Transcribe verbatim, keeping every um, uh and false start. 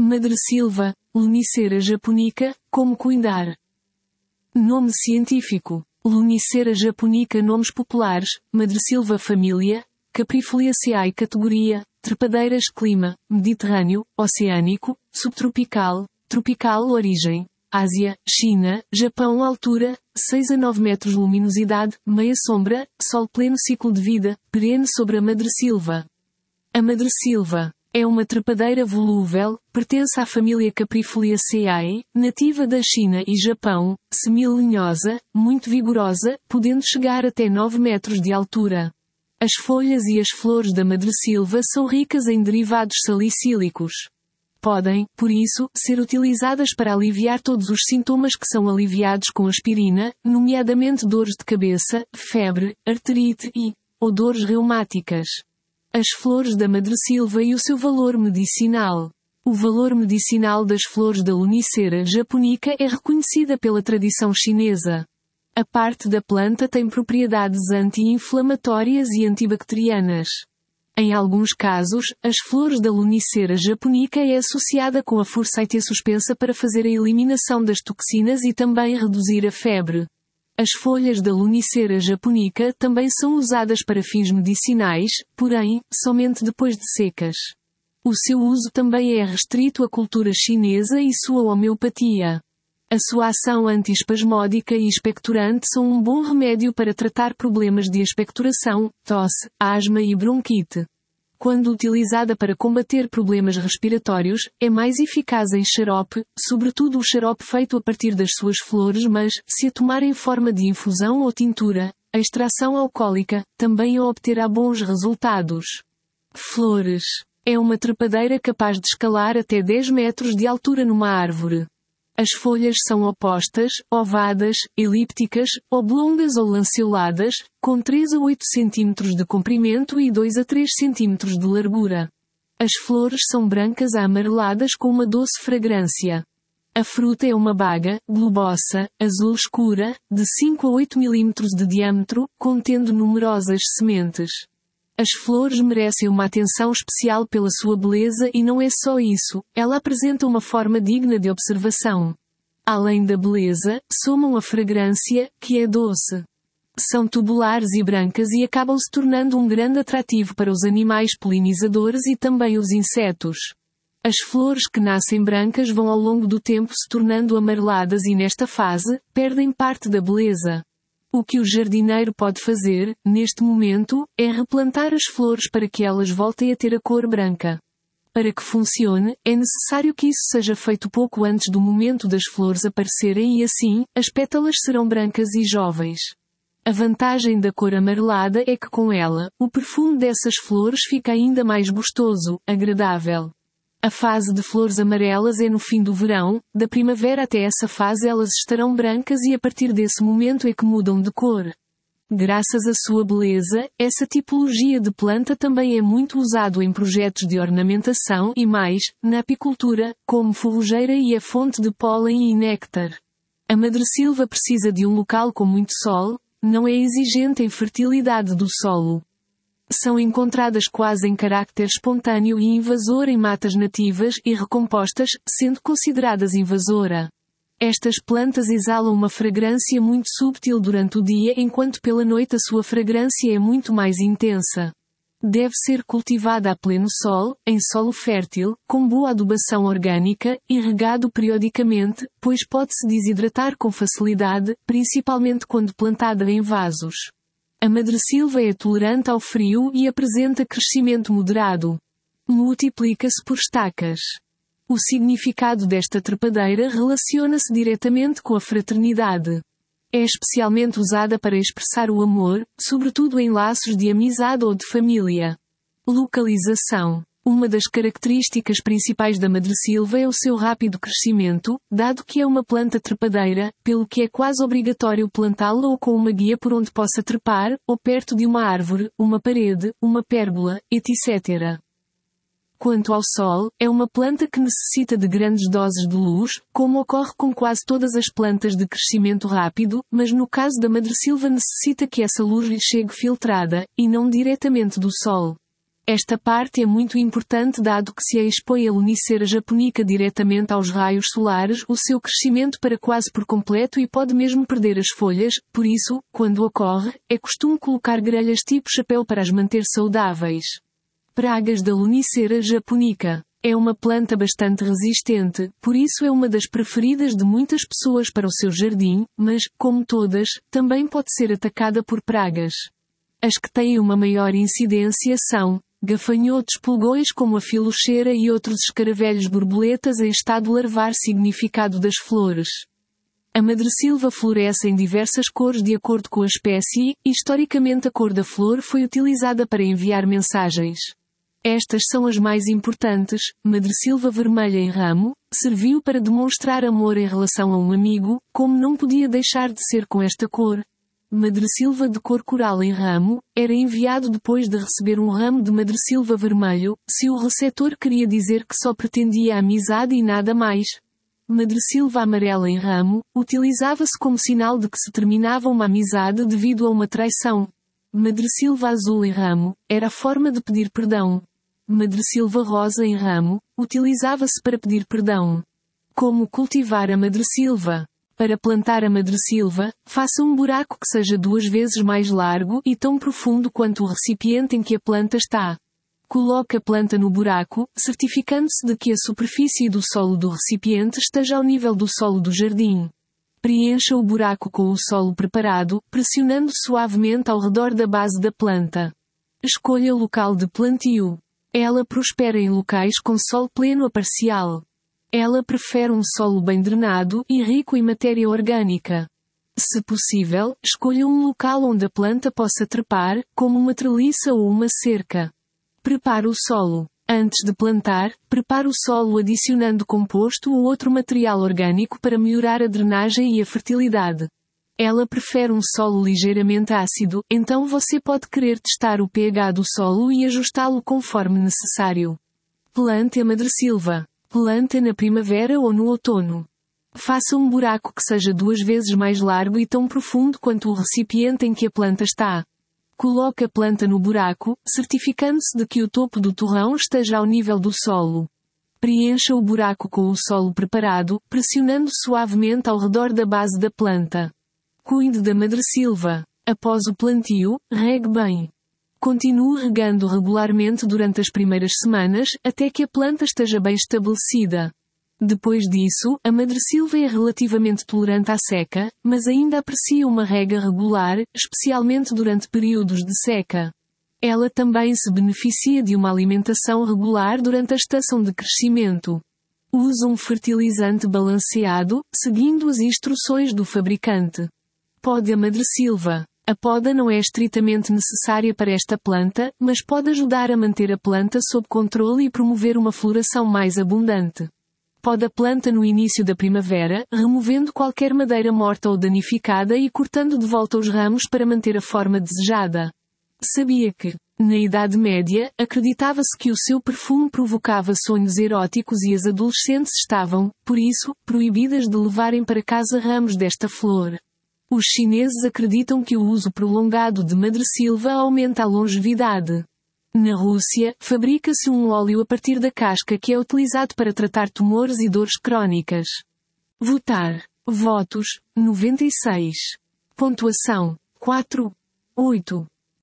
Madressilva, Lonicera japonica, como cuidar? Nome científico: Lonicera japonica. Nomes populares: Madressilva família, Caprifoliaceae categoria, trepadeiras. Clima: Mediterrâneo, Oceânico, Subtropical, Tropical. Origem: Ásia, China, Japão. Altura: seis a nove metros. Luminosidade: meia sombra, sol pleno. Ciclo de vida: perene sobre a madressilva. A madressilva é uma trepadeira volúvel, pertence à família Caprifoliaceae, nativa da China e Japão, semi-lenhosa, muito vigorosa, podendo chegar até nove metros de altura. As folhas e as flores da madressilva são ricas em derivados salicílicos. Podem, por isso, ser utilizadas para aliviar todos os sintomas que são aliviados com aspirina, nomeadamente dores de cabeça, febre, arterite e ou dores reumáticas. As flores da madressilva e o seu valor medicinal. O valor medicinal das flores da Lonicera japonica é reconhecida pela tradição chinesa. A parte da planta tem propriedades anti-inflamatórias e antibacterianas. Em alguns casos, as flores da Lonicera japonica é associada com a Forsythia suspensa para fazer a eliminação das toxinas e também reduzir a febre. As folhas da Lonicera japonica também são usadas para fins medicinais, porém, somente depois de secas. O seu uso também é restrito à cultura chinesa e sua homeopatia. A sua ação anti-espasmódica e expectorante são um bom remédio para tratar problemas de expectoração, tosse, asma e bronquite. Quando utilizada para combater problemas respiratórios, é mais eficaz em xarope, sobretudo o xarope feito a partir das suas flores, mas, se a tomar em forma de infusão ou tintura, a extração alcoólica, também a obterá bons resultados. Flores. É uma trepadeira capaz de escalar até dez metros de altura numa árvore. As folhas são opostas, ovadas, elípticas, oblongas ou lanceoladas, com três a oito centímetros de comprimento e dois a três centímetros de largura. As flores são brancas a amareladas com uma doce fragrância. A fruta é uma baga, globosa, azul escura, de cinco a oito milímetros de diâmetro, contendo numerosas sementes. As flores merecem uma atenção especial pela sua beleza e não é só isso, ela apresenta uma forma digna de observação. Além da beleza, somam a fragrância, que é doce. São tubulares e brancas e acabam se tornando um grande atrativo para os animais polinizadores e também os insetos. As flores que nascem brancas vão ao longo do tempo se tornando amareladas e nesta fase, perdem parte da beleza. O que o jardineiro pode fazer, neste momento, é replantar as flores para que elas voltem a ter a cor branca. Para que funcione, é necessário que isso seja feito pouco antes do momento das flores aparecerem e assim, as pétalas serão brancas e jovens. A vantagem da cor amarelada é que com ela, o perfume dessas flores fica ainda mais gostoso, agradável. A fase de flores amarelas é no fim do verão, da primavera até essa fase elas estarão brancas e a partir desse momento é que mudam de cor. Graças à sua beleza, essa tipologia de planta também é muito usado em projetos de ornamentação e mais, na apicultura, como forrageira e é fonte de pólen e néctar. A madressilva precisa de um local com muito sol, não é exigente em fertilidade do solo. São encontradas quase em caráter espontâneo e invasor em matas nativas e recompostas, sendo consideradas invasora. Estas plantas exalam uma fragrância muito subtil durante o dia enquanto pela noite a sua fragrância é muito mais intensa. Deve ser cultivada a pleno sol, em solo fértil, com boa adubação orgânica, e regado periodicamente, pois pode-se desidratar com facilidade, principalmente quando plantada em vasos. A madressilva é tolerante ao frio e apresenta crescimento moderado. Multiplica-se por estacas. O significado desta trepadeira relaciona-se diretamente com a fraternidade. É especialmente usada para expressar o amor, sobretudo em laços de amizade ou de família. Localização. Uma das características principais da madressilva é o seu rápido crescimento, dado que é uma planta trepadeira, pelo que é quase obrigatório plantá-la ou com uma guia por onde possa trepar, ou perto de uma árvore, uma parede, uma pérgola, etcétera. Quanto ao sol, é uma planta que necessita de grandes doses de luz, como ocorre com quase todas as plantas de crescimento rápido, mas no caso da madressilva necessita que essa luz lhe chegue filtrada, e não diretamente do sol. Esta parte é muito importante dado que se a expõe a Lonicera japonica diretamente aos raios solares, o seu crescimento para quase por completo e pode mesmo perder as folhas, por isso, quando ocorre, é costume colocar grelhas tipo chapéu para as manter saudáveis. Pragas da Lonicera japonica. É uma planta bastante resistente, por isso é uma das preferidas de muitas pessoas para o seu jardim, mas, como todas, também pode ser atacada por pragas. As que têm uma maior incidência são gafanhotos pulgões como a filoxera e outros escaravelhos borboletas em estado larvar. Significado das flores. A madressilva floresce em diversas cores de acordo com a espécie, e historicamente a cor da flor foi utilizada para enviar mensagens. Estas são as mais importantes. Madressilva vermelha em ramo, serviu para demonstrar amor em relação a um amigo, como não podia deixar de ser com esta cor. Madressilva de cor coral em ramo, era enviado depois de receber um ramo de madressilva vermelho, se o receptor queria dizer que só pretendia amizade e nada mais. Madressilva amarela em ramo, utilizava-se como sinal de que se terminava uma amizade devido a uma traição. Madressilva azul em ramo, era a forma de pedir perdão. Madressilva rosa em ramo, utilizava-se para pedir perdão. Como cultivar a madressilva? Para plantar a madressilva, faça um buraco que seja duas vezes mais largo e tão profundo quanto o recipiente em que a planta está. Coloque a planta no buraco, certificando-se de que a superfície do solo do recipiente esteja ao nível do solo do jardim. Preencha o buraco com o solo preparado, pressionando suavemente ao redor da base da planta. Escolha o local de plantio. Ela prospera em locais com sol pleno a parcial. Ela prefere um solo bem drenado e rico em matéria orgânica. Se possível, escolha um local onde a planta possa trepar, como uma treliça ou uma cerca. Prepare o solo. Antes de plantar, prepare o solo adicionando composto ou outro material orgânico para melhorar a drenagem e a fertilidade. Ela prefere um solo ligeiramente ácido, então você pode querer testar o pH do solo e ajustá-lo conforme necessário. Plante a madressilva. Plante na primavera ou no outono. Faça um buraco que seja duas vezes mais largo e tão profundo quanto o recipiente em que a planta está. Coloque a planta no buraco, certificando-se de que o topo do torrão esteja ao nível do solo. Preencha o buraco com o solo preparado, pressionando suavemente ao redor da base da planta. Cuide da madressilva. Após o plantio, regue bem. Continue regando regularmente durante as primeiras semanas, até que a planta esteja bem estabelecida. Depois disso, a madressilva é relativamente tolerante à seca, mas ainda aprecia uma rega regular, especialmente durante períodos de seca. Ela também se beneficia de uma alimentação regular durante a estação de crescimento. Use um fertilizante balanceado, seguindo as instruções do fabricante. Pode a madressilva. A poda não é estritamente necessária para esta planta, mas pode ajudar a manter a planta sob controle e promover uma floração mais abundante. Poda a planta no início da primavera, removendo qualquer madeira morta ou danificada e cortando de volta os ramos para manter a forma desejada. Sabia que, na Idade Média, acreditava-se que o seu perfume provocava sonhos eróticos e as adolescentes estavam, por isso, proibidas de levarem para casa ramos desta flor. Os chineses acreditam que o uso prolongado de madressilva aumenta a longevidade. Na Rússia, fabrica-se um óleo a partir da casca que é utilizado para tratar tumores e dores crônicas. Votar. Votos, noventa e seis. Pontuação, quatro. oito.